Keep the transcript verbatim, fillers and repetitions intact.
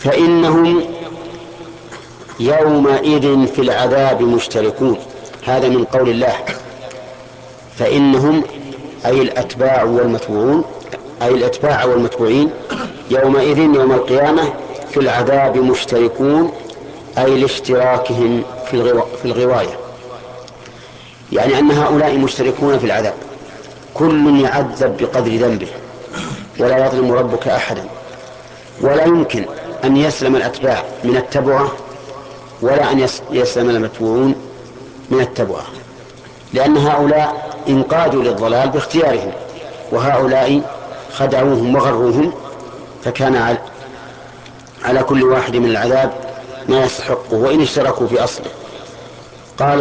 فإنهم يومئذ في العذاب مشتركون. هذا من قول الله، فإنهم أي الأتباع والمتبوعون، أي الأتباع والمتبوعين يومئذ يوم القيامة في العذاب مشتركون، أي لاشتراكهم في, الغو... في الغواية، يعني أن هؤلاء مشتركون في العذاب، كل يعذب بقدر ذنبه ولا يظلم ربك أحدا. ولا يمكن أن يسلم الأتباع من التبعة ولا أن يسلم المتبوعون من التبعة، لأن هؤلاء انقادوا للضلال باختيارهم، وهؤلاء خدعوهم وغروهم، فكان على كل واحد من العذاب ما يستحقه وإن اشتركوا في أصله.